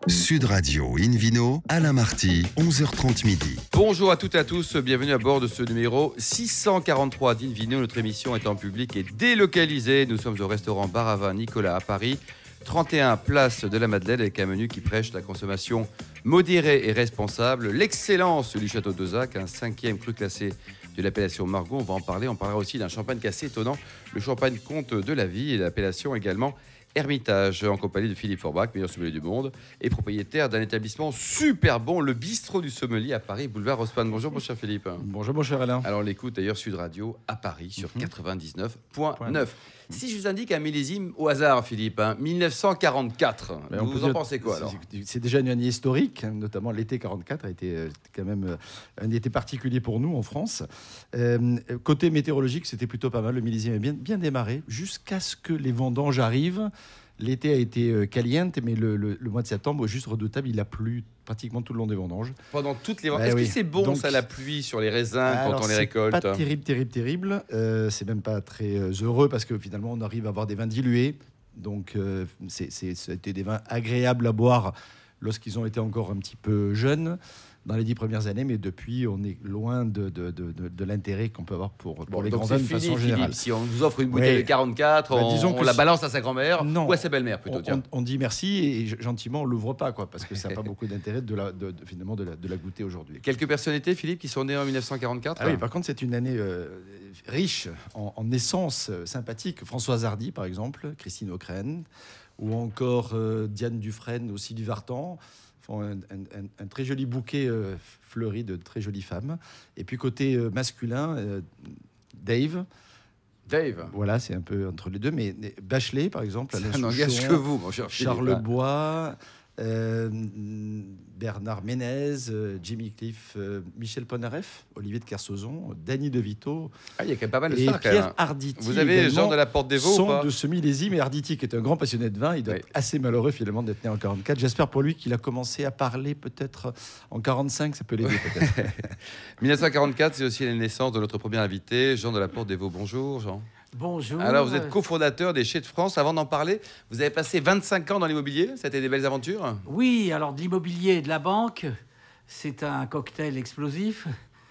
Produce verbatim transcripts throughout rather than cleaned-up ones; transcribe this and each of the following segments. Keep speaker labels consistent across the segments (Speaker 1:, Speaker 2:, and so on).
Speaker 1: Sud Radio Invino, Alain Marty, onze heures trente midi.
Speaker 2: Bonjour à toutes et à tous, bienvenue à bord de ce numéro six cent quarante-trois d'Invino. Notre émission est en public et délocalisée. Nous sommes au restaurant Bar à Vin Nicolas à Paris, trente et un place de la Madeleine, avec un menu qui prêche la consommation modérée et responsable. L'excellence du Château d'Ozac, un cinquième cru classé de l'appellation Margaux. On va en parler. On parlera aussi d'un champagne assez étonnant, le champagne Comte de la Vie, et l'appellation également Hermitage, en compagnie de Philippe Forbach, meilleur sommelier du monde et propriétaire d'un établissement super bon, le Bistrot du Sommelier à Paris, boulevard Haussmann. Bonjour mon cher Philippe.
Speaker 3: Bonjour mon cher Alain.
Speaker 2: Alors on l'écoute d'ailleurs Sud Radio à Paris sur mm-hmm. quatre-vingt-dix-neuf virgule neuf. Si je vous indique un millésime au hasard, Philippe, hein, mille neuf cent quarante-quatre, ben vous en pensez quoi alors?
Speaker 3: C'est déjà une année historique, notamment l'été quarante-quatre a été euh, quand même euh, un été particulier pour nous en France. Euh, côté météorologique, c'était plutôt pas mal, le millésime est bien, bien démarré, jusqu'à ce que les vendanges arrivent. L'été a été euh, caliente, mais le, le, le mois de septembre, juste redoutable, il a plu pratiquement tout le long des vendanges.
Speaker 2: Pendant toutes les vendanges.
Speaker 3: Ben
Speaker 2: Est-ce
Speaker 3: oui.
Speaker 2: que c'est bon,
Speaker 3: Donc,
Speaker 2: ça, la pluie sur les raisins quand on les récolte?
Speaker 3: C'est pas terrible, terrible, terrible. Euh, c'est même pas très euh, heureux parce que finalement, on arrive à avoir des vins dilués. Donc, euh, c'est, c'est, ça a été des vins agréables à boire lorsqu'ils ont été encore un petit peu jeunes dans les dix premières années, mais depuis, on est loin de, de, de, de, de l'intérêt qu'on peut avoir pour, pour
Speaker 2: bon,
Speaker 3: les
Speaker 2: donc
Speaker 3: grands vins de
Speaker 2: fini,
Speaker 3: façon générale.
Speaker 2: Philippe, si on vous offre une bouteille
Speaker 3: ouais.
Speaker 2: de quarante-quatre, bah, on, on la
Speaker 3: si...
Speaker 2: balance à sa grand-mère
Speaker 3: non,
Speaker 2: ou à sa belle-mère plutôt.
Speaker 3: On,
Speaker 2: tiens.
Speaker 3: on, on dit merci et gentiment, on l'ouvre pas, quoi, parce que ça n'a pas beaucoup d'intérêt de la, de, de, finalement de la, de la goûter aujourd'hui.
Speaker 2: Quelques personnalités, Philippe, qui sont nées en mille neuf cent quarante-quatre.
Speaker 3: Ah oui, par contre, c'est une année euh, riche en, en naissances euh, sympathiques. Françoise Hardy, par exemple, Christine O'Crane, ou encore euh, Diane Dufresne, aussi du Vartan. Un, un, un très joli bouquet euh, fleuri de très jolies femmes. Et puis côté euh, masculin, euh, Dave.
Speaker 2: Dave.
Speaker 3: Voilà, c'est un peu entre les deux. Mais Bachelet, par exemple.
Speaker 2: Ça n'engage que vous, mon cher Philippe.
Speaker 3: Charles Bois, euh, Bernard Ménez, euh, Jimmy Cliff, euh, Michel Polnareff, Olivier de Kersauzon, Danny De Vito.
Speaker 2: Ah, il y a quand même pas mal de
Speaker 3: et
Speaker 2: stars,
Speaker 3: Pierre
Speaker 2: quand même.
Speaker 3: Arditi.
Speaker 2: Vous avez Jean de la Porte des Vaux
Speaker 3: sont
Speaker 2: ou pas
Speaker 3: de ce millésime. Et Arditi, qui est un grand passionné de vin, il doit
Speaker 2: oui.
Speaker 3: être assez malheureux finalement d'être né en quarante-quatre. J'espère pour lui qu'il a commencé à parler peut-être en quarante-cinq, ça peut l'aider peut-être.
Speaker 2: mille neuf cent quarante-quatre, c'est aussi la naissance de notre premier invité, Jean de la Porte des Vaux. Bonjour, Jean.
Speaker 4: Bonjour.
Speaker 2: Alors, vous êtes cofondateur des Chais de France. Avant d'en parler, vous avez passé vingt-cinq ans dans l'immobilier. Ça a été des belles aventures?
Speaker 4: Oui, alors de l'immobilier et de la banque, c'est un cocktail explosif,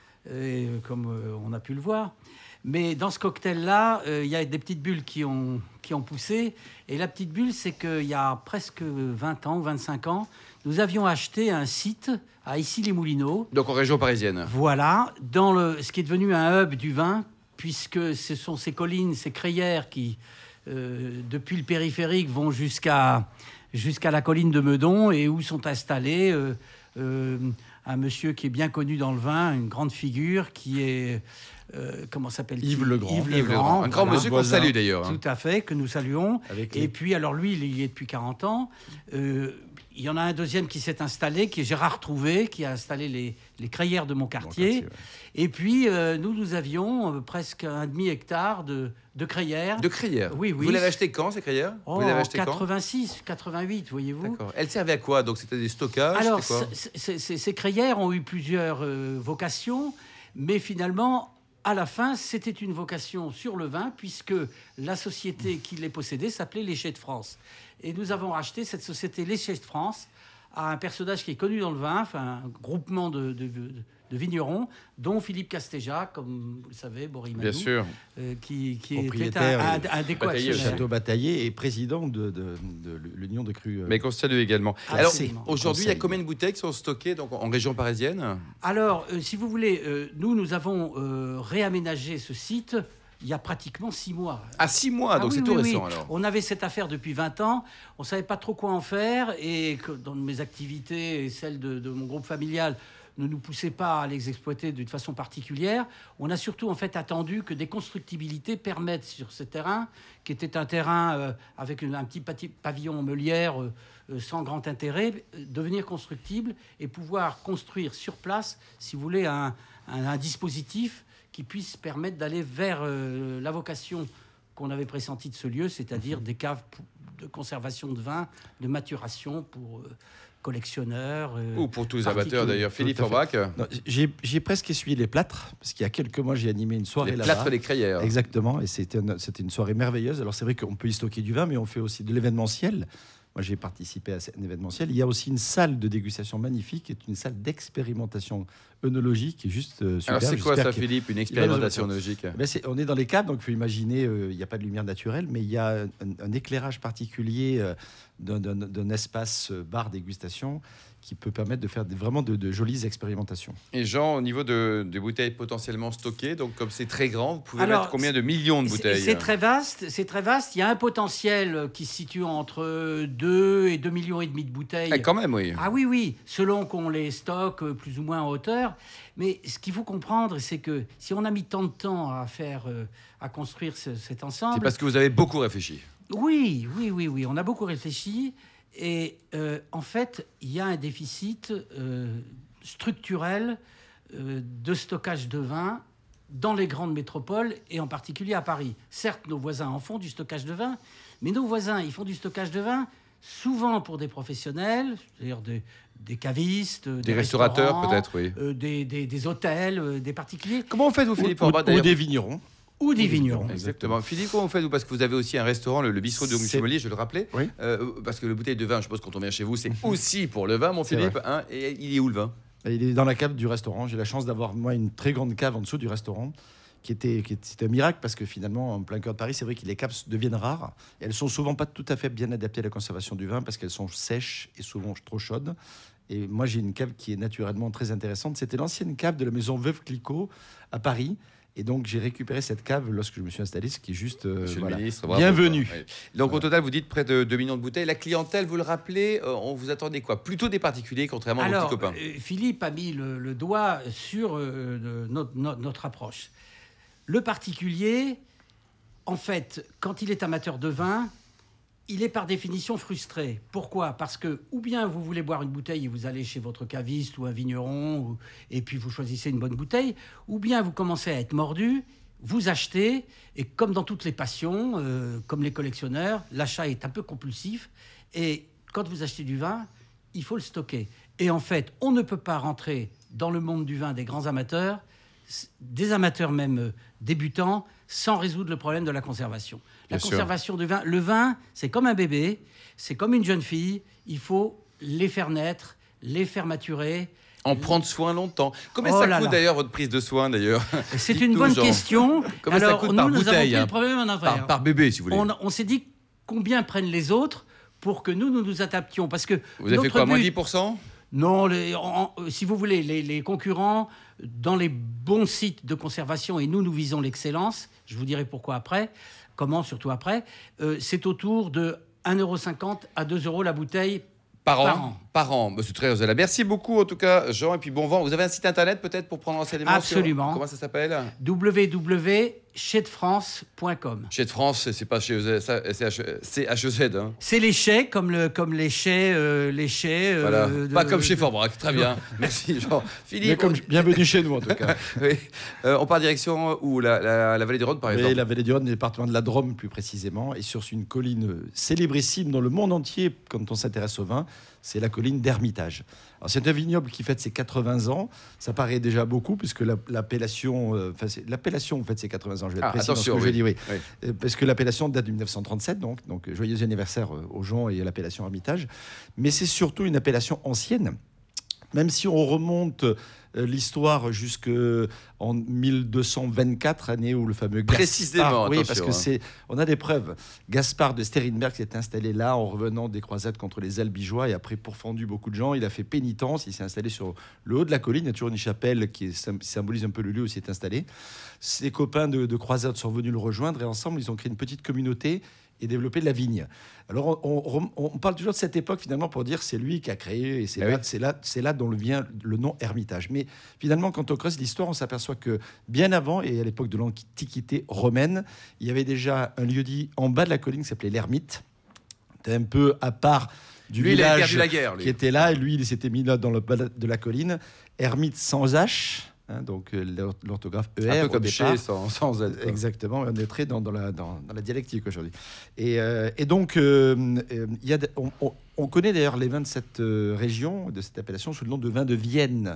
Speaker 4: et, comme euh, on a pu le voir. Mais dans ce cocktail-là, il euh, y a des petites bulles qui ont, qui ont poussé. Et la petite bulle, c'est qu'il y a presque vingt ans, vingt-cinq ans, nous avions acheté un site à Issy-les-Moulineaux.
Speaker 2: Donc en région parisienne.
Speaker 4: Voilà, dans le, ce qui est devenu un hub du vin, puisque ce sont ces collines, ces crayères qui, euh, depuis le périphérique, vont jusqu'à, jusqu'à la colline de Meudon et où sont installés euh, euh, un monsieur qui est bien connu dans le vin, une grande figure, qui est... Euh, comment s'appelle-t-il?
Speaker 3: Yves Legrand.
Speaker 4: Yves
Speaker 2: Yves Legrand.
Speaker 4: Legrand.
Speaker 2: Un grand
Speaker 4: voilà.
Speaker 2: monsieur qu'on salue d'ailleurs.
Speaker 4: Tout à fait, que nous saluons.
Speaker 3: Avec
Speaker 4: et
Speaker 3: les...
Speaker 4: puis, alors lui, il y est depuis quarante ans. Euh, il y en a un deuxième qui s'est installé, qui est Gérard Trouvé, qui a installé les, les crayères de mon quartier. Mon quartier ouais. Et puis, euh, nous, nous avions euh, presque un demi-hectare de, de crayères.
Speaker 2: De crayères?
Speaker 4: Oui, oui.
Speaker 2: Vous l'avez acheté quand, ces crayères?
Speaker 4: Oh,
Speaker 2: vous l'avez acheté
Speaker 4: quatre-vingt-six, quatre-vingt-huit, voyez-vous.
Speaker 2: D'accord. Elles servaient à quoi? Donc, c'était des stockages?
Speaker 4: Alors,
Speaker 2: quoi
Speaker 4: c- c- c- ces crayères ont eu plusieurs euh, vocations, mais finalement... À la fin, c'était une vocation sur le vin, puisque la société qui les possédait s'appelait Les Chais de France. Et nous avons racheté cette société Les Chais de France à un personnage qui est connu dans le vin, enfin, un groupement de, de, de, de vignerons, dont Philippe Castéja, comme vous le savez, Boris Madou,
Speaker 2: bien sûr,
Speaker 4: euh, qui, qui était
Speaker 3: un,
Speaker 4: un, un des coactionnaires.
Speaker 3: Château Bataillé et président de, de, de, de l'Union de Cru. Euh...
Speaker 2: Mais qu'on salue également.
Speaker 4: Ah,
Speaker 2: Alors,
Speaker 4: c'est,
Speaker 2: aujourd'hui, il y a combien de bouteilles qui sont stockées donc, en région parisienne?
Speaker 4: Alors, euh, si vous voulez, euh, nous, nous avons euh, réaménagé ce site il y a pratiquement six mois.
Speaker 2: Ah, six mois, donc
Speaker 4: ah,
Speaker 2: c'est
Speaker 4: oui,
Speaker 2: tout
Speaker 4: oui,
Speaker 2: récent
Speaker 4: oui.
Speaker 2: alors.
Speaker 4: On avait cette affaire depuis vingt ans, on ne savait pas trop quoi en faire, et que dans mes activités et celles de, de mon groupe familial ne nous poussaient pas à les exploiter d'une façon particulière. On a surtout en fait attendu que des constructibilités permettent sur ce terrain, qui était un terrain euh, avec une, un petit pavillon en meulière euh, euh, sans grand intérêt, euh, devenir constructible et pouvoir construire sur place, si vous voulez, un, un, un dispositif qui puisse permettre d'aller vers euh, la vocation qu'on avait pressentie de ce lieu, c'est-à-dire des caves de conservation de vin, de maturation pour euh, collectionneurs. Euh,
Speaker 2: Ou pour tous les amateurs d'ailleurs. Philippe Forbach.
Speaker 3: J'ai, j'ai presque essuyé les plâtres, parce qu'il y a quelques mois, j'ai animé une soirée
Speaker 2: les
Speaker 3: là-bas.
Speaker 2: Les plâtres des crayères.
Speaker 3: Exactement, et c'était une, c'était une soirée merveilleuse. Alors c'est vrai qu'on peut y stocker du vin, mais on fait aussi de l'événementiel. Moi, j'ai participé à un événementiel. Il y a aussi une salle de dégustation magnifique, qui est une salle d'expérimentation œnologique, qui est juste euh, super.
Speaker 2: Alors, c'est quoi ça,
Speaker 3: qu'il...
Speaker 2: Philippe, une expérimentation œnologique?
Speaker 3: Ben c'est, on est dans les caves, donc il faut imaginer, euh, il n'y a pas de lumière naturelle, mais il y a un, un éclairage particulier euh, d'un, d'un, d'un espace euh, bar dégustation qui peut permettre de faire des, vraiment de, de jolies expérimentations.
Speaker 2: Et Jean, au niveau de, des bouteilles potentiellement stockées, donc comme c'est très grand, vous pouvez
Speaker 4: Alors,
Speaker 2: mettre combien de millions de bouteilles?
Speaker 4: C'est, c'est très vaste, c'est très vaste. Il y a un potentiel qui se situe entre deux et deux millions et demi de bouteilles.
Speaker 2: Ah, quand même, oui.
Speaker 4: Ah oui, oui, selon qu'on les stocke plus ou moins en hauteur. Mais ce qu'il faut comprendre, c'est que si on a mis tant de temps à faire, euh, à construire ce, cet ensemble...
Speaker 2: C'est parce que vous avez beaucoup réfléchi.
Speaker 4: Oui, oui, oui, oui, on a beaucoup réfléchi. Et euh, en fait, il y a un déficit euh, structurel euh, de stockage de vin dans les grandes métropoles et en particulier à Paris. Certes, nos voisins en font du stockage de vin, mais nos voisins, ils font du stockage de vin souvent pour des professionnels, c'est-à-dire des, des cavistes, des,
Speaker 2: des restaurateurs peut-être, oui.
Speaker 4: Euh, des, des, des hôtels, euh, des particuliers.
Speaker 2: Comment faites vous, Philippe
Speaker 3: Ou,
Speaker 2: Orbach,
Speaker 3: ou des vignerons.
Speaker 4: Ou des vignerons.
Speaker 2: Exactement. Philippe, comment vous faites? Parce que vous avez aussi un restaurant, le, le bistrot de
Speaker 3: C'est...
Speaker 2: Chevalier, je le rappelais.
Speaker 3: Oui.
Speaker 2: Euh, parce que le bouteille de vin, je suppose, quand on vient chez vous, c'est aussi pour le vin, mon
Speaker 3: C'est
Speaker 2: Philippe. Hein, et il est où le vin?
Speaker 3: Il est dans la cave du restaurant. J'ai la chance d'avoir, moi, une très grande cave en dessous du restaurant, qui était, qui était c'était un miracle, parce que finalement, en plein cœur de Paris, c'est vrai que les caves deviennent rares. Et elles sont souvent pas tout à fait bien adaptées à la conservation du vin, parce qu'elles sont sèches et souvent trop chaudes. Et moi, j'ai une cave qui est naturellement très intéressante. C'était l'ancienne cave de la maison Veuve Clicquot à Paris. Et donc, j'ai récupéré cette cave lorsque je me suis installé, ce qui est juste euh,
Speaker 2: Monsieur
Speaker 3: voilà.
Speaker 2: le ministre, bravo.
Speaker 3: Bienvenue.
Speaker 2: Ouais. Donc, voilà. Au total, vous dites près de deux millions de bouteilles. La clientèle, vous le rappelez, euh, on vous attendait quoi? Plutôt des particuliers, contrairement
Speaker 4: Alors,
Speaker 2: à vos petits copains.
Speaker 4: euh, Philippe a mis le, le doigt sur euh, de, notre, notre, notre approche. Le particulier, en fait, quand il est amateur de vin, il est par définition frustré. Pourquoi? Parce que, ou bien vous voulez boire une bouteille et vous allez chez votre caviste ou un vigneron, ou, et puis vous choisissez une bonne bouteille, ou bien vous commencez à être mordu, vous achetez, et comme dans toutes les passions, euh, comme les collectionneurs, l'achat est un peu compulsif, et quand vous achetez du vin, il faut le stocker. Et en fait, on ne peut pas rentrer dans le monde du vin des grands amateurs, des amateurs même euh, débutants, sans résoudre le problème de la conservation. La
Speaker 2: Bien
Speaker 4: conservation sûr. du vin, le vin, c'est comme un bébé, c'est comme une jeune fille, il faut les faire naître, les faire maturer.
Speaker 2: En prendre soin longtemps. Combien
Speaker 4: Oh
Speaker 2: ça
Speaker 4: là
Speaker 2: coûte
Speaker 4: là.
Speaker 2: d'ailleurs votre prise de soin d'ailleurs?
Speaker 4: C'est
Speaker 2: Dites-nous,
Speaker 4: une bonne
Speaker 2: Jean.
Speaker 4: question.
Speaker 2: Combien
Speaker 4: Alors,
Speaker 2: ça coûte
Speaker 4: nous,
Speaker 2: par
Speaker 4: nous
Speaker 2: bouteille,
Speaker 4: avons pris
Speaker 2: hein
Speaker 4: le problème en affaire.
Speaker 2: par, par bébé, si vous voulez.
Speaker 4: On, on s'est dit combien prennent les autres pour que nous, nous nous adaptions. Parce que
Speaker 2: Vous avez fait
Speaker 4: notre
Speaker 2: quoi, moins
Speaker 4: but-
Speaker 2: dix pour cent?
Speaker 4: Non, les- en- en- si vous voulez, les, les concurrents, dans les bons sites de conservation, et nous, nous visons l'excellence, je vous dirai pourquoi après, comment surtout après, euh, c'est autour de un euro cinquante à deux euros la bouteille
Speaker 2: Par an,
Speaker 4: Par an.
Speaker 2: Par an. Bah, c'est très raisonnable. Merci beaucoup, en tout cas, Jean. Et puis, bon vent. Vous avez un site internet, peut-être, pour prendre renseignement sur-
Speaker 4: Absolument.
Speaker 2: Comment ça s'appelle?
Speaker 4: w w w point chez de france point com.
Speaker 2: Chez de France, c'est pas chez E Z, ça, c'est H- c'est H E Z. Hein.
Speaker 4: C'est les chais, comme, le, comme les chais, euh, les chais euh,
Speaker 2: Voilà.
Speaker 4: de-
Speaker 2: Pas comme chez Forbrac. Très bien. Merci, Jean.
Speaker 3: Mais
Speaker 2: Philippe,
Speaker 3: comme,
Speaker 2: on...
Speaker 3: bienvenue chez nous, en tout cas.
Speaker 2: oui. Euh, on part direction euh, où la, la, la vallée du Rhône, par exemple.
Speaker 3: Et la vallée du Rhône, le département de la Drôme plus précisément, et sur une colline célébrissime dans le monde entier quand on s'intéresse au vin, c'est la colline d'Hermitage. Alors c'est un vignoble qui fête ses quatre-vingts ans. Ça paraît déjà beaucoup puisque la- l'appellation, euh, enfin c'est- l'appellation en fait c'est quatre-vingts ans. Je vais être
Speaker 2: Ah,
Speaker 3: précis dans ce
Speaker 2: attention,
Speaker 3: que je
Speaker 2: oui.
Speaker 3: dis, oui.
Speaker 2: Oui.
Speaker 3: Euh, Parce que l'appellation date de mille neuf cent trente-sept, donc donc joyeux anniversaire euh, aux gens et à l'appellation Hermitage. Mais c'est surtout une appellation ancienne. Même si on remonte euh, l'histoire jusqu'en mille deux cent vingt-quatre, année où le fameux Gaspard...
Speaker 2: Précisément,
Speaker 3: oui,
Speaker 2: attention,
Speaker 3: parce que
Speaker 2: hein.
Speaker 3: c'est, on a des preuves. Gaspard de Sterinberg s'est installé là en revenant des croisades contre les Albigeois et après pourfendu beaucoup de gens. Il a fait pénitence, il s'est installé sur le haut de la colline. Il y a toujours une chapelle qui est- symbolise un peu le lieu où il s'est installé. Ses copains de, de croisade sont venus le rejoindre et ensemble, ils ont créé une petite communauté et développé de la vigne. Alors, on, on- on parle toujours de cette époque, finalement, pour dire c'est lui qui a créé, et c'est
Speaker 2: Ah
Speaker 3: là,
Speaker 2: oui.
Speaker 3: c'est là, c'est là dont le vient le nom Hermitage. Mais finalement, quand on creuse l'histoire, on s'aperçoit que bien avant, et à l'époque de l'Antiquité romaine, il y avait déjà un lieu-dit en bas de la colline qui s'appelait l'Ermite. C'était un peu à part du
Speaker 2: Lui, il a
Speaker 3: village
Speaker 2: perdu la guerre, lui.
Speaker 3: qui était là, et lui, il s'était mis là dans le bas de la colline. Ermite sans H, hein, donc euh, l'or- l'orthographe E R.
Speaker 2: Un peu
Speaker 3: au
Speaker 2: comme
Speaker 3: départ.
Speaker 2: chez, sans, sans Z. quoi.
Speaker 3: Exactement, on est très dans, dans, la, dans, dans la dialectique aujourd'hui. Et, euh, et donc, euh, euh, il y a, de- on, on- on connaît d'ailleurs les vins de cette euh, région, de cette appellation, sous le nom de vin de Vienne.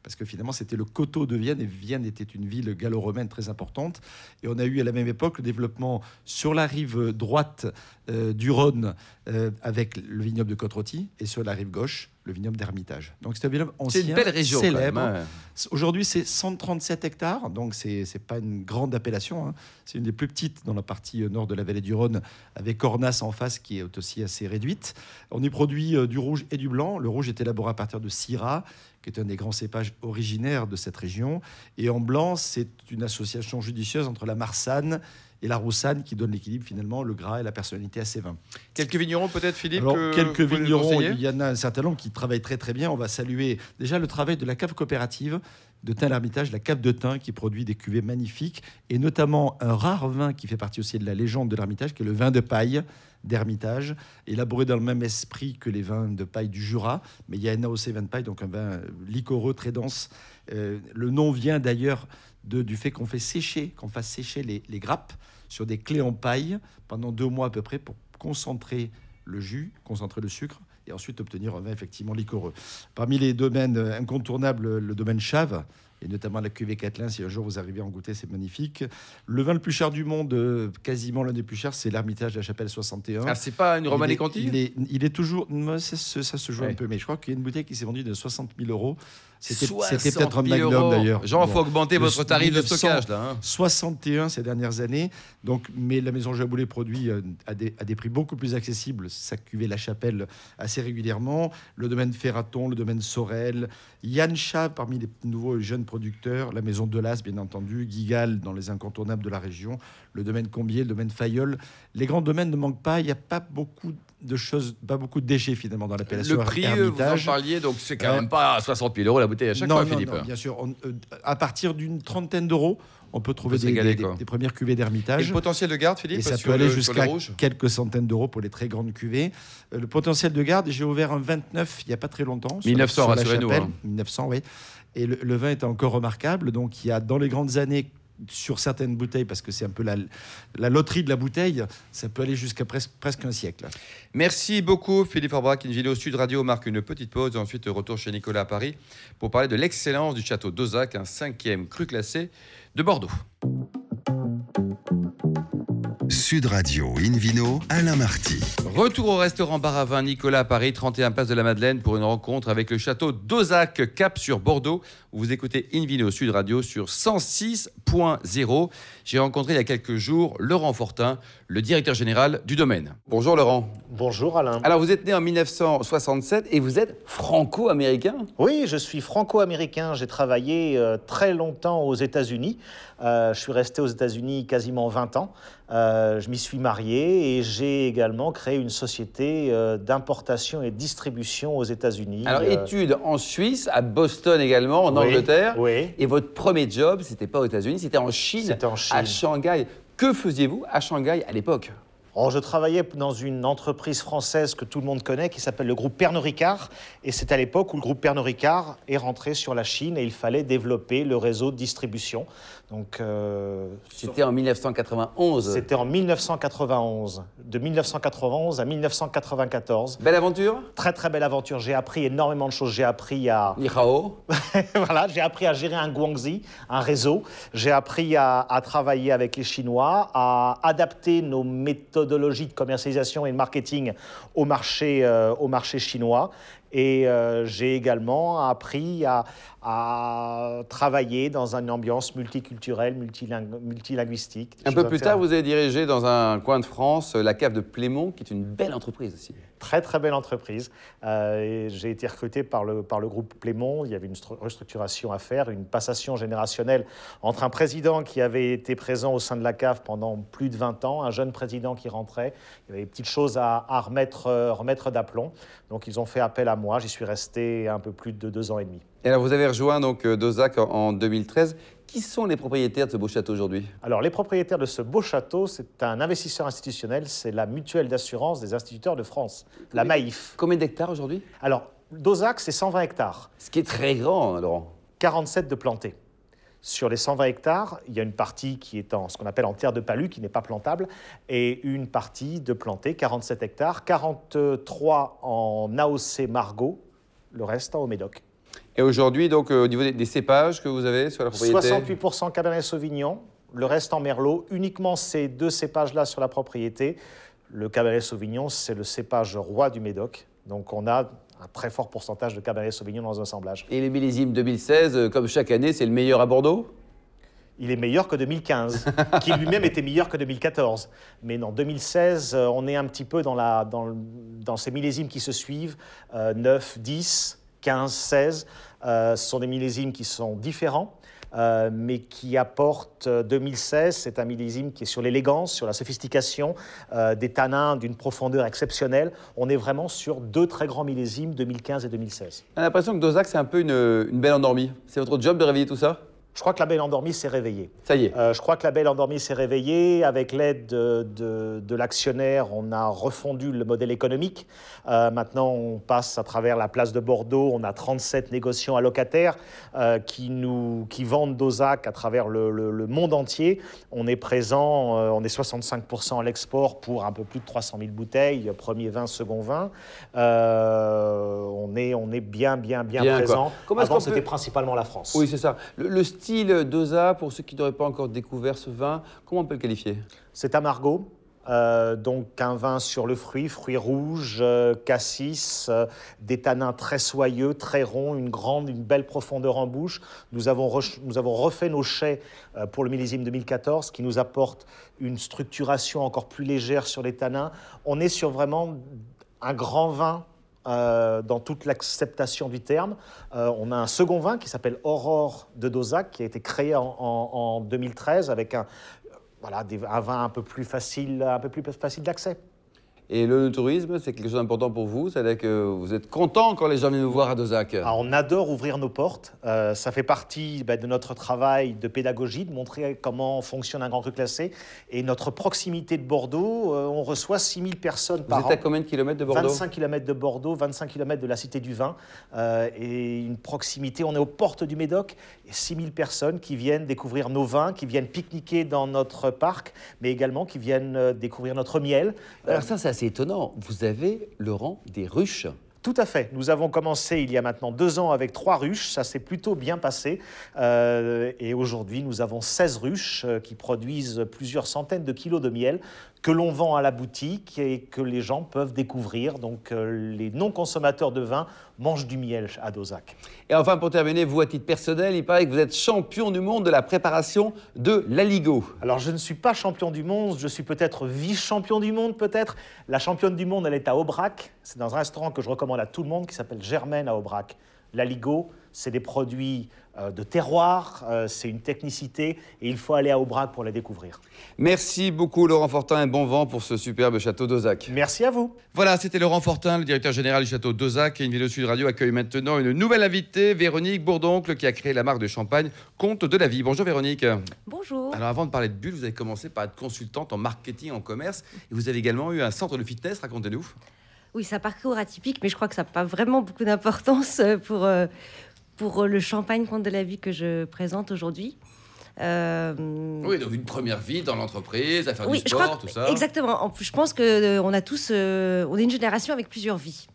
Speaker 3: parce que finalement c'était le coteau de Vienne, et Vienne était une ville gallo-romaine très importante. Et on a eu à la même époque le développement sur la rive droite euh, du Rhône euh, avec le vignoble de Côte-Rôtie, et sur la rive gauche le vignoble d'Hermitage. Donc c'est un vignoble ancien,
Speaker 2: C'est une belle région,
Speaker 3: célèbre.
Speaker 2: quand même, hein.
Speaker 3: Aujourd'hui c'est cent trente-sept hectares, donc c'est c'est pas une grande appellation, hein. C'est une des plus petites dans la partie nord de la vallée du Rhône, avec Cornas en face qui est aussi assez réduite. On y produit euh, du rouge et du blanc. Le rouge est élaboré à partir de Syrah, qui est un des grands cépages originaires de cette région. Et en blanc, c'est une association judicieuse entre la Marsanne et la Roussanne qui donne l'équilibre, finalement, le gras et la personnalité à ces vins.
Speaker 2: Quelques vignerons peut-être, Philippe.
Speaker 3: Alors,
Speaker 2: que
Speaker 3: quelques
Speaker 2: vous pouvez nous
Speaker 3: vignerons,
Speaker 2: conseiller
Speaker 3: il y en a un certain nombre qui travaillent très très bien. On va saluer déjà le travail de la cave coopérative de Thym-l'Hermitage, la cave de Thym, qui produit des cuvées magnifiques, et notamment un rare vin qui fait partie aussi de la légende de l'Hermitage, qui est le vin de paille d'Hermitage, élaboré dans le même esprit que les vins de paille du Jura, mais il y a un A O C vin de paille, donc un vin liquoreux très dense. Euh, le nom vient d'ailleurs de, du fait qu'on fait sécher, qu'on fasse sécher les, les grappes sur des clés en paille pendant deux mois à peu près pour concentrer le jus, concentrer le sucre, et ensuite obtenir un vin effectivement liquoreux. Parmi les domaines incontournables, le domaine Chave, et notamment la cuvée Catelin, si un jour vous arrivez à en goûter, c'est magnifique. Le vin le plus cher du monde, euh, quasiment l'un des plus chers, c'est l'Hermitage de la Chapelle soixante et un.
Speaker 2: Ah, c'est pas une Romanée
Speaker 3: il est,
Speaker 2: Conti
Speaker 3: il est, il est toujours... moi, ça, se- ça se joue
Speaker 2: Ouais.
Speaker 3: un peu, mais je crois qu'il y a une bouteille qui s'est vendue de soixante mille euros. C'était
Speaker 2: soixante
Speaker 3: c'était peut-être un
Speaker 2: mille
Speaker 3: magnum
Speaker 2: euros.
Speaker 3: d'ailleurs.
Speaker 2: Jean, il
Speaker 3: Bon.
Speaker 2: faut augmenter
Speaker 3: Le-
Speaker 2: votre tarif de
Speaker 3: mille neuf cents
Speaker 2: stockage, là. hein.
Speaker 3: soixante et un ces dernières années. Donc, mais la maison Jaboulet produit euh, à, des, à des prix beaucoup plus accessibles sa cuvée La Chapelle assez régulièrement. Le domaine Ferraton, le domaine Sorel, Yann Chat parmi les nouveaux jeunes producteurs, la maison Delas bien entendu, Guigal dans les incontournables de la région, le domaine Combier, le domaine Fayolle. Les grands domaines ne manquent pas. Il n'y a pas beaucoup de choses, pas beaucoup de déchets finalement dans l'appellation
Speaker 2: Le prix, euh, vous en
Speaker 3: Hermitage.
Speaker 2: parliez, donc c'est quand
Speaker 3: Euh,
Speaker 2: même pas soixante mille euros la bouteille à chaque
Speaker 3: non,
Speaker 2: fois,
Speaker 3: non,
Speaker 2: Philippe.
Speaker 3: non, bien sûr. On- euh, à partir d'une trentaine d'euros, on peut trouver
Speaker 2: peut se
Speaker 3: des,
Speaker 2: régaler,
Speaker 3: des-
Speaker 2: quoi.
Speaker 3: des premières cuvées
Speaker 2: Et
Speaker 3: d'Hermitage.
Speaker 2: le potentiel de garde, Philippe,
Speaker 3: Et ça
Speaker 2: sur
Speaker 3: peut aller
Speaker 2: le- sur le
Speaker 3: jusqu'à
Speaker 2: rouge
Speaker 3: quelques centaines d'euros pour les très grandes cuvées. Euh, le potentiel de garde, j'ai ouvert un vingt-neuf il n'y a pas très longtemps. sur-
Speaker 2: mille neuf cents,
Speaker 3: sur la
Speaker 2: rassurez-nous,
Speaker 3: Chapelle.
Speaker 2: hein.
Speaker 3: mille neuf cents, oui. Et le, le vin est encore remarquable. Donc il y a dans les grandes années, sur certaines bouteilles, parce que c'est un peu la, la loterie de la bouteille, ça peut aller jusqu'à pres- presque un siècle.
Speaker 2: Merci beaucoup, Philippe Orbach. Invino Sud Radio marque une petite pause. Ensuite, retour chez Nicolas à Paris pour parler de l'excellence du château d'Ozac, un cinquième cru classé de Bordeaux.
Speaker 1: Sud Radio Invino, Alain Marty.
Speaker 2: Retour au restaurant Bar à Vin Nicolas à Paris, trente et un place de la Madeleine, pour une rencontre avec le château d'Ozac, cap sur Bordeaux, où vous écoutez Invino Sud Radio sur cent six point zéro. J'ai rencontré il y a quelques jours Laurent Fortin, le directeur général du domaine. Bonjour Laurent.
Speaker 5: Bonjour Alain.
Speaker 2: Alors vous êtes né en mille neuf cent soixante-sept et vous êtes franco-américain.
Speaker 5: Oui, je suis franco-américain. J'ai travaillé euh, très longtemps aux États-Unis. Euh, je suis resté aux États-Unis quasiment vingt ans. Euh, je m'y suis marié et j'ai également créé une société euh, d'importation et de distribution aux États-Unis.
Speaker 2: Alors
Speaker 5: Euh,
Speaker 2: études en Suisse, à Boston également, en
Speaker 5: oui,
Speaker 2: Angleterre.
Speaker 5: Oui,
Speaker 2: Et votre premier job, c'était pas aux États-Unis, c'était en Chine,
Speaker 5: c'était en Chine.
Speaker 2: à Shanghai. Que faisiez-vous à Shanghai à l'époque?
Speaker 5: Oh, je travaillais dans une entreprise française que tout le monde connaît qui s'appelle le groupe Pernod Ricard. Et c'est à l'époque où le groupe Pernod Ricard est rentré sur la Chine et il fallait développer le réseau de distribution. Donc, euh,
Speaker 2: C'était en mille neuf cent quatre-vingt-onze.
Speaker 5: C'était en mille neuf cent quatre-vingt-onze. De mille neuf cent quatre-vingt-onze à mille neuf cent quatre-vingt-quatorze.
Speaker 2: Belle aventure?
Speaker 5: Très très belle aventure. J'ai appris énormément de choses. J'ai appris à
Speaker 2: Ni hao.
Speaker 5: voilà, j'ai appris à gérer un guangxi, un réseau. J'ai appris à, à travailler avec les Chinois, à adapter nos méthodologies de commercialisation et de marketing au marché, euh, au marché chinois. Et euh, j'ai également appris à, à travailler dans une ambiance multiculturelle, multiling- multilinguistique.
Speaker 2: Un peu plus tard, vous avez dirigé dans un coin de France la cave de Plémont, qui est une belle entreprise aussi.
Speaker 5: Très très belle entreprise. Euh, et j'ai été recruté par le, par le groupe Plémont. Il y avait une stru- restructuration à faire, une passation générationnelle entre un président qui avait été présent au sein de la cave pendant plus de vingt ans, un jeune président qui rentrait. Il y avait des petites choses à, à remettre, euh, remettre d'aplomb. Donc ils ont fait appel à moi. J'y suis resté un peu plus de deux ans et demi.
Speaker 2: Et alors, vous avez rejoint donc euh, D'Ozac en, en deux mille treize. Qui sont les propriétaires de ce beau château aujourd'hui?
Speaker 5: Alors, les propriétaires de ce beau château, c'est un investisseur institutionnel, c'est la Mutuelle d'assurance des instituteurs de France, la Maïf.
Speaker 2: Combien d'hectares aujourd'hui?
Speaker 5: Alors, D'Ozac, c'est cent vingt hectares,
Speaker 2: Ce qui est très grand, Laurent.
Speaker 5: quarante-sept de plantés. Sur les cent vingt hectares, il y a une partie qui est en ce qu'on appelle en terre de palu, qui n'est pas plantable, et une partie de plantée, quarante-sept hectares, quarante-trois en A O C Margaux, le reste en haut Médoc.
Speaker 2: Et aujourd'hui, donc, euh, au niveau des, des cépages que vous avez sur la propriété,
Speaker 5: soixante-huit pour cent Cabernet Sauvignon, le reste en Merlot. Uniquement ces deux cépages-là sur la propriété. Le Cabernet Sauvignon, c'est le cépage roi du Médoc. Donc on a un très fort pourcentage de Cabernet Sauvignon dans un assemblage.
Speaker 2: Et le millésime deux mille seize, euh, comme chaque année, c'est le meilleur à Bordeaux?
Speaker 5: Il est meilleur que deux mille quinze, qui lui-même était meilleur que deux mille quatorze. Mais non, deux mille seize, euh, on est un petit peu dans, la, dans, le, dans ces millésimes qui se suivent, euh, neuf, dix, quinze, seize. Euh, ce sont des millésimes qui sont différents, euh, mais qui apportent euh, deux mille seize, c'est un millésime qui est sur l'élégance, sur la sophistication, euh, des tanins d'une profondeur exceptionnelle. On est vraiment sur deux très grands millésimes, deux mille quinze et deux mille seize.
Speaker 2: On a l'impression que Dozac, c'est un peu une, une belle endormie. C'est votre job de réveiller tout ça?
Speaker 5: Je crois que la Belle Endormie s'est réveillée.
Speaker 2: Ça y est.
Speaker 5: Euh, je crois que la Belle Endormie s'est réveillée. Avec l'aide de, de, de l'actionnaire, on a refondu le modèle économique. Euh, maintenant, on passe à travers la place de Bordeaux. On a trente-sept négociants allocataires euh, qui, nous, qui vendent Dozac à travers le, le, le monde entier. On est présent, euh, on est soixante-cinq pour cent à l'export pour un peu plus de trois cent mille bouteilles, premier vin, second vin. Euh, on, est, on est bien, bien, bien,
Speaker 2: Bien,
Speaker 5: présent.
Speaker 2: Comment est-ce
Speaker 5: Avant,
Speaker 2: qu'on
Speaker 5: c'était
Speaker 2: peut-
Speaker 5: principalement la France.
Speaker 2: Oui, c'est ça. Le, le style Doza, pour ceux qui n'auraient pas encore découvert ce vin, comment on peut le qualifier?
Speaker 5: C'est Amargo, euh, donc un vin sur le fruit, fruits rouges, euh, cassis, euh, des tanins très soyeux, très ronds, une grande, une belle profondeur en bouche. Nous avons, re- nous avons refait nos chais euh, pour le millésime deux mille quatorze, qui nous apporte une structuration encore plus légère sur les tanins. On est sur vraiment un grand vin. Euh, dans toute l'acceptation du terme. Euh, on a un second vin qui s'appelle Aurore de Dozac, qui a été créé en, en- en deux mille treize avec un, euh, voilà, des- un vin un peu plus facile, un peu plus facile d'accès.
Speaker 2: Et le tourisme, c'est quelque chose d'important pour vous? C'est-à-dire que vous êtes content quand les gens viennent nous voir à Dozac?
Speaker 5: Alors, on adore ouvrir nos portes. Euh, ça fait partie ben, de notre travail de pédagogie, de montrer comment fonctionne un grand cru classé. Et notre proximité de Bordeaux, euh, on reçoit six mille personnes
Speaker 2: Vous
Speaker 5: par
Speaker 2: êtes
Speaker 5: an.
Speaker 2: à combien de kilomètres de Bordeaux?
Speaker 5: vingt-cinq kilomètres de Bordeaux, vingt-cinq kilomètres de la Cité du Vin, euh, et une proximité. On est aux portes du Médoc, et six mille personnes qui viennent découvrir nos vins, qui viennent pique-niquer dans notre parc, mais également qui viennent euh, découvrir notre miel.
Speaker 2: Alors ça, c'est assez étonnant. Vous avez le rang des ruches.
Speaker 5: Tout à fait. Nous avons commencé il y a maintenant deux ans avec trois ruches. Ça s'est plutôt bien passé. Euh, et aujourd'hui, nous avons seize ruches euh, qui produisent plusieurs centaines de kilos de miel que l'on vend à la boutique et que les gens peuvent découvrir. Donc, euh, les non-consommateurs de vin mangent du miel à Dozac.
Speaker 2: Et enfin, pour terminer, vous, à titre personnel, il paraît que vous êtes champion du monde de la préparation de l'aligot.
Speaker 5: Alors, je ne suis pas champion du monde, je suis peut-être vice-champion du monde, peut-être. La championne du monde, elle est à Aubrac. C'est dans un restaurant que je recommande à tout le monde qui s'appelle Germaine à Aubrac. L'aligot, c'est des produits euh, de terroir, euh, c'est une technicité et il faut aller à Aubrac pour les découvrir.
Speaker 2: Merci beaucoup, Laurent Fortin, et bon vent pour ce superbe château d'Ozac.
Speaker 5: Merci à vous.
Speaker 2: Voilà, c'était Laurent Fortin, le directeur général du château d'Ozac. Et une vidéo Sud Radio accueille maintenant une nouvelle invitée, Véronique Bourdoncle, qui a créé la marque de champagne Comte de la Vie. Bonjour Véronique.
Speaker 6: Bonjour.
Speaker 2: Alors avant de parler de bulles, vous avez commencé par être consultante en marketing, en commerce. Et vous avez également eu un centre de fitness, racontez-nous.
Speaker 6: Oui, c'est un parcours atypique, mais je crois que ça n'a pas vraiment beaucoup d'importance pour, euh, pour le champagne Comte de la Vie que je présente aujourd'hui. Euh,
Speaker 2: Oui, donc une première vie dans l'entreprise, à faire
Speaker 6: oui,
Speaker 2: du
Speaker 6: je
Speaker 2: sport,
Speaker 6: crois que-
Speaker 2: tout ça.
Speaker 6: Exactement. En plus, je pense que euh, on a tous, euh, on est une génération avec plusieurs vies,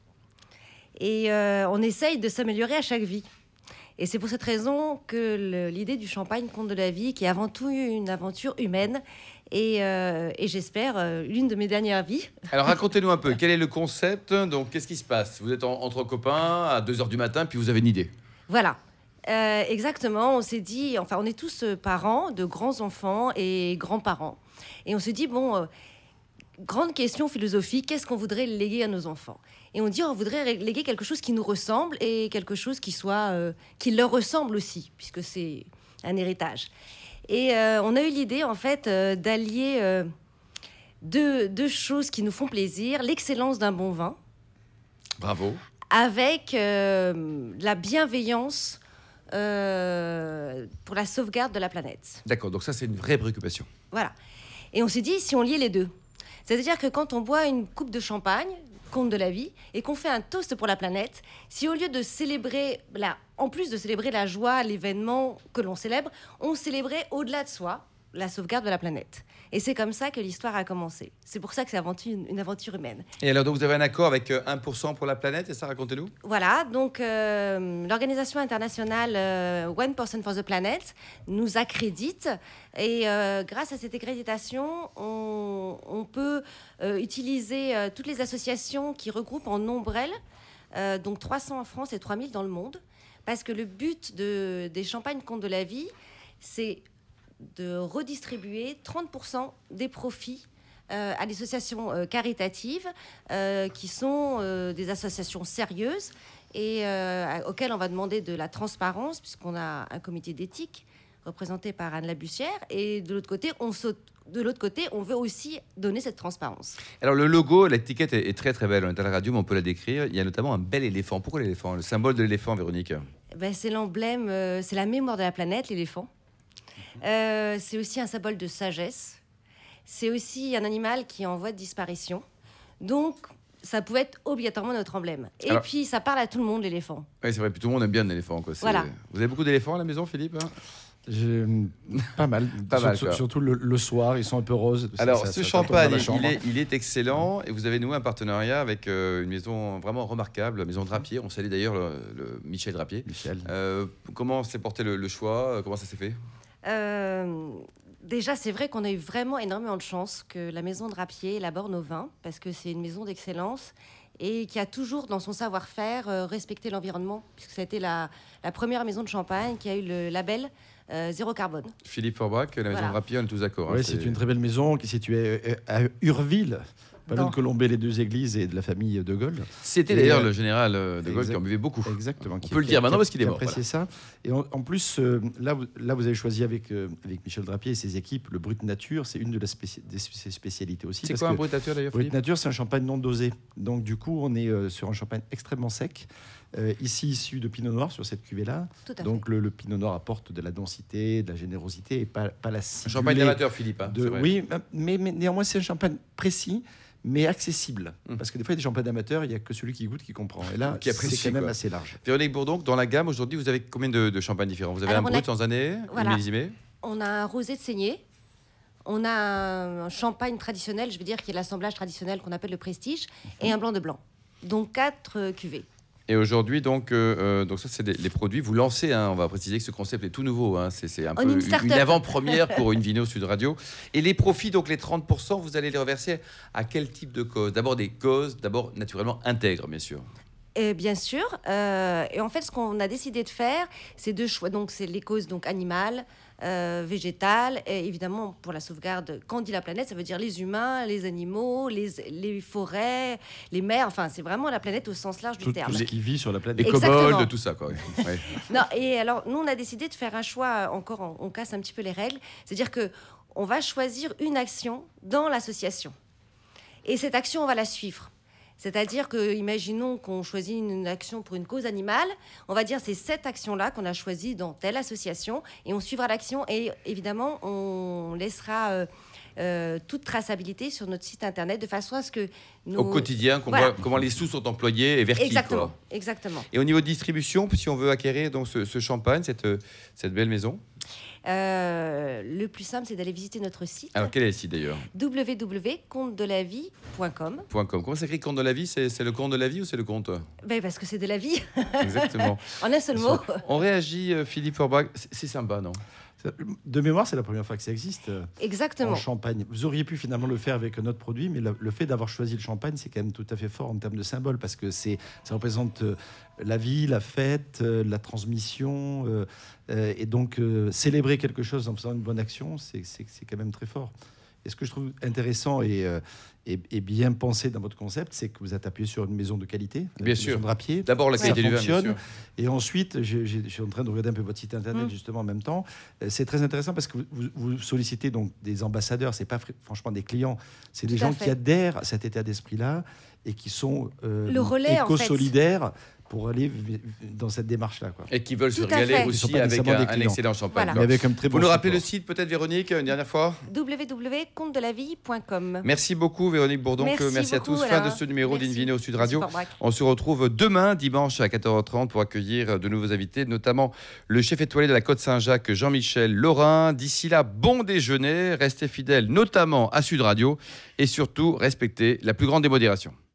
Speaker 6: et euh, on essaye de s'améliorer à chaque vie. Et c'est pour cette raison que le- l'idée du champagne Comte de la Vie, qui est avant tout une aventure humaine, et, euh, et j'espère euh, l'une de mes dernières vies.
Speaker 2: Alors racontez-nous un peu, quel est le concept? Donc qu'est-ce qui se passe? Vous êtes en- entre copains à deux heures du matin, puis vous avez une idée.
Speaker 6: Voilà. Euh, exactement, on s'est dit, enfin on est tous euh, parents de grands-enfants et grands-parents. Et on se dit, bon, euh, grande question philosophique, qu'est-ce qu'on voudrait léguer à nos enfants? Et on dit, on voudrait léguer quelque chose qui nous ressemble et quelque chose qui, soit, euh, qui leur ressemble aussi, puisque c'est un héritage. Et euh, on a eu l'idée, en fait, euh, d'allier euh, deux, deux choses qui nous font plaisir, l'excellence d'un bon vin,
Speaker 2: Bravo.
Speaker 6: avec euh, la bienveillance euh, pour la sauvegarde de la planète.
Speaker 2: D'accord, donc ça c'est une vraie préoccupation.
Speaker 6: Voilà. Et on s'est dit, si on liait les deux, c'est-à-dire que quand on boit une coupe de champagne, Comte de la Vie, et qu'on fait un toast pour la planète, si au lieu de célébrer, la, en plus de célébrer la joie, l'événement que l'on célèbre, on célébrait au-delà de soi, la sauvegarde de la planète. Et c'est comme ça que l'histoire a commencé. C'est pour ça que c'est avant tout une, une aventure humaine.
Speaker 2: Et alors, donc, vous avez un accord avec euh, un pour cent pour la planète, et ça, racontez-nous.
Speaker 6: Voilà, donc euh, l'organisation internationale euh, One Person for the Planet nous accrédite et euh, grâce à cette accréditation, on, on peut euh, utiliser euh, toutes les associations qui regroupent en ombrelle, euh, donc trois cents en France et trois mille dans le monde, parce que le but de, des Champagnes Comte de la Vie, c'est de redistribuer trente pour cent des profits euh, à des associations euh, caritatives euh, qui sont euh, des associations sérieuses et euh, auxquelles on va demander de la transparence puisqu'on a un comité d'éthique représenté par Anne Labussière et de l'autre côté, on saute, de l'autre côté, on veut aussi donner cette transparence.
Speaker 2: Alors, le logo, l'étiquette est, est très très belle. On est à la radio, mais on peut la décrire. Il y a notamment un bel éléphant. Pourquoi l'éléphant? Le symbole de l'éléphant, Véronique?
Speaker 6: Ben, c'est l'emblème, euh, c'est la mémoire de la planète, l'éléphant. Euh, c'est aussi un symbole de sagesse. C'est aussi un animal qui est en voie de disparition. Donc, ça pouvait être obligatoirement notre emblème. Et
Speaker 2: Alors,
Speaker 6: puis, ça parle à tout le monde, l'éléphant.
Speaker 2: Oui, c'est vrai. Puis tout le monde aime bien l'éléphant. Quoi.
Speaker 6: Voilà.
Speaker 2: Vous avez beaucoup d'éléphants à la maison, Philippe?
Speaker 3: Je- Pas mal.
Speaker 2: Pas mal,
Speaker 3: surtout,
Speaker 2: quoi.
Speaker 3: surtout le, le soir, ils sont un peu roses. Ça-
Speaker 2: Alors,
Speaker 3: ça-
Speaker 2: ce
Speaker 3: ça tombe dans
Speaker 2: champagne,
Speaker 3: la
Speaker 2: il
Speaker 3: chambre.
Speaker 2: est, il est excellent. Et vous avez noué un partenariat avec euh, une maison vraiment remarquable, la maison Drapier. On salue d'ailleurs le, le Michel Drapier.
Speaker 3: Michel.
Speaker 2: Euh, comment s'est porté le, le choix? Comment ça s'est fait?
Speaker 6: Euh, déjà, c'est vrai qu'on a eu vraiment énormément de chance que la maison Drapier élabore nos vins, parce que c'est une maison d'excellence et qui a toujours, dans son savoir-faire, euh, respecté l'environnement, puisque ça a été la, la première maison de Champagne qui a eu le label euh, zéro carbone.
Speaker 2: Philippe Forbach, la maison
Speaker 6: Voilà.
Speaker 2: Drapier, on est tous d'accord. hein,
Speaker 3: Ouais, c'est une très belle maison qui est située euh, à Urville, pas loin
Speaker 6: Dans-
Speaker 3: de Colombey, les deux églises et de la famille de Gaulle.
Speaker 2: C'était
Speaker 3: Et,
Speaker 2: d'ailleurs
Speaker 3: euh,
Speaker 2: le général euh, de Gaulle
Speaker 3: exact-
Speaker 2: qui en buvait beaucoup.
Speaker 3: Exactement.
Speaker 2: On
Speaker 3: qui-
Speaker 2: peut le
Speaker 3: qui-
Speaker 2: dire
Speaker 3: qui-
Speaker 2: maintenant parce qu'il est
Speaker 3: qui
Speaker 2: mort,
Speaker 3: appréciait ça. Et en, en plus, euh, là, vous, là, vous avez choisi avec, euh, avec Michel Drapier et ses équipes le Brut Nature. C'est une de la spéci- des spé- ses spécialités aussi.
Speaker 2: C'est
Speaker 3: parce
Speaker 2: quoi un
Speaker 3: que
Speaker 2: Brut Nature d'ailleurs,
Speaker 3: Brut
Speaker 2: Philippe?
Speaker 3: Nature, c'est un champagne non dosé. Donc, du coup, on est euh, sur un champagne extrêmement sec. Euh, ici, issu de Pinot Noir sur cette cuvée-là.
Speaker 6: Tout à
Speaker 3: Donc, le, le Pinot Noir apporte de la densité, de la générosité et pas, pas la
Speaker 2: Un
Speaker 3: sidulée
Speaker 2: champagne d'amateur, Philippe. hein,
Speaker 3: de-
Speaker 2: c'est vrai.
Speaker 3: oui, mais, mais néanmoins, c'est un champagne précis, mais accessible.
Speaker 2: Mm.
Speaker 3: Parce que des fois, il y a des champagnes amateurs, il n'y a que celui qui goûte qui comprend. Et là,
Speaker 2: Qui apprécie,
Speaker 3: c'est quand même
Speaker 2: quoi.
Speaker 3: assez large.
Speaker 2: Véronique Bourdon, dans la gamme, aujourd'hui, vous avez combien de, de champagnes différents? Vous avez
Speaker 6: Alors,
Speaker 2: un
Speaker 6: on
Speaker 2: brut
Speaker 6: a-
Speaker 2: sans année,
Speaker 6: Voilà.
Speaker 2: un millésimé?
Speaker 6: On a un rosé de saignée. On a un champagne traditionnel, je veux dire, qui est l'assemblage traditionnel qu'on appelle le prestige, et un blanc de blanc. Donc, quatre euh, cuvées.
Speaker 2: Et aujourd'hui, donc, euh, euh, donc ça, c'est les, les produits. Vous lancez, hein, on va préciser que ce concept est tout nouveau. hein, c'est c'est un
Speaker 6: On
Speaker 2: peu
Speaker 6: est une
Speaker 2: une,
Speaker 6: start-up.
Speaker 2: une avant-première pour une Vino Sud Radio. Et les profits, donc les trente pour cent, vous allez les reverser à quel type de cause? D'abord des causes, d'abord naturellement intègres, bien sûr.
Speaker 6: Et bien sûr. euh, et en fait, ce qu'on a décidé de faire, c'est deux choix. Donc, c'est les causes donc animales, euh, végétales, et évidemment pour la sauvegarde. Quand on dit la planète, ça veut dire les humains, les animaux, les, les forêts, les mers. Enfin, c'est vraiment la planète au sens large du
Speaker 3: Tout,
Speaker 6: terme.
Speaker 3: tout ce qui vit sur la
Speaker 2: Les
Speaker 3: planète.
Speaker 6: Exactement.
Speaker 2: kobolds, tout ça, quoi. oui. Ouais.
Speaker 6: Non, et alors, nous, on a décidé de faire un choix, encore, on, on casse un petit peu les règles. C'est-à-dire que on va choisir une action dans l'association. Et cette action, on va la suivre. C'est-à-dire que, imaginons qu'on choisit une action pour une cause animale, on va dire c'est cette action-là qu'on a choisie dans telle association, et on suivra l'action, et évidemment, on laissera euh, euh, toute traçabilité sur notre site internet, de façon à ce que nos...
Speaker 2: Au quotidien, qu'on
Speaker 6: Voilà.
Speaker 2: voit comment les sous sont employés et vertis.
Speaker 6: Exactement,
Speaker 2: quoi.
Speaker 6: exactement.
Speaker 2: Et au niveau de distribution, si on veut acquérir donc, ce, ce champagne, cette, cette belle maison,
Speaker 6: Euh, le plus simple, c'est d'aller visiter notre site.
Speaker 2: alors quel est le site d'ailleurs?
Speaker 6: w w w point conte de la vie point com.
Speaker 2: Point .com. Comment s'écrit compte de la vie? C'est c'est le compte de la vie ou c'est le compte?
Speaker 6: Ben, parce que c'est de la vie,
Speaker 2: Exactement.
Speaker 6: en un seul mot.
Speaker 2: On réagit, euh, Philippe Forbach. C'est c'est sympa, non?
Speaker 3: De mémoire, c'est la première fois que ça existe euh,
Speaker 6: Exactement.
Speaker 3: en Champagne. Vous auriez pu finalement le faire avec notre produit, mais le, le fait d'avoir choisi le champagne, c'est quand même tout à fait fort en termes de symbole, parce que c'est, ça représente euh, la vie, la fête, euh, la transmission, euh, euh, et donc euh, célébrer quelque chose en faisant une bonne action, c'est, c'est, c'est quand même très fort. Et ce que je trouve intéressant et, euh, et, et bien pensé dans votre concept, c'est que vous êtes appuyé sur une maison de qualité,
Speaker 2: Bien
Speaker 3: une
Speaker 2: sûr.
Speaker 3: maison Drapier.
Speaker 2: D'abord la
Speaker 3: Ça
Speaker 2: qualité du vin, bien
Speaker 3: fonctionne.
Speaker 2: sûr.
Speaker 3: Et ensuite, je, je- je suis en train de regarder un peu votre site internet
Speaker 6: Mm.
Speaker 3: justement en même temps. Euh, C'est très intéressant parce que vous, vous- vous sollicitez donc des ambassadeurs. C'est pas fr- franchement des clients. C'est des
Speaker 6: Tout à
Speaker 3: gens
Speaker 6: fait.
Speaker 3: qui adhèrent à cet état d'esprit-là et qui sont euh,
Speaker 6: Le relais, en fait.
Speaker 3: éco-solidaires pour aller v- dans cette démarche-là. Quoi.
Speaker 2: Et qui veulent se
Speaker 6: Tout à
Speaker 2: régaler
Speaker 6: fait.
Speaker 3: Ils sont
Speaker 2: aussi
Speaker 3: pas
Speaker 2: avec
Speaker 3: nécessairement
Speaker 2: un,
Speaker 3: des
Speaker 2: un
Speaker 3: clients.
Speaker 2: excellent champagne.
Speaker 6: Voilà.
Speaker 3: Mais avec un très
Speaker 2: Vous
Speaker 3: bon
Speaker 2: nous rappelez le
Speaker 3: support.
Speaker 2: site peut-être, Véronique, une dernière fois?
Speaker 6: w w w point conte de la vie point com.
Speaker 2: Merci beaucoup, Véronique Bourdon.
Speaker 6: Merci
Speaker 2: Merci à
Speaker 6: beaucoup,
Speaker 2: tous. Fin
Speaker 6: Alain.
Speaker 2: de ce numéro
Speaker 6: Merci.
Speaker 2: d'Invino Sud
Speaker 6: Merci,
Speaker 2: Radio.
Speaker 6: Fort Braque.
Speaker 2: On se retrouve demain, dimanche à quatorze heures trente, pour accueillir de nouveaux invités, notamment le chef étoilé de la Côte Saint-Jacques, Jean-Michel Laurin. D'ici là, bon déjeuner, restez fidèles, notamment à Sud Radio, et surtout, respectez la plus grande des modérations.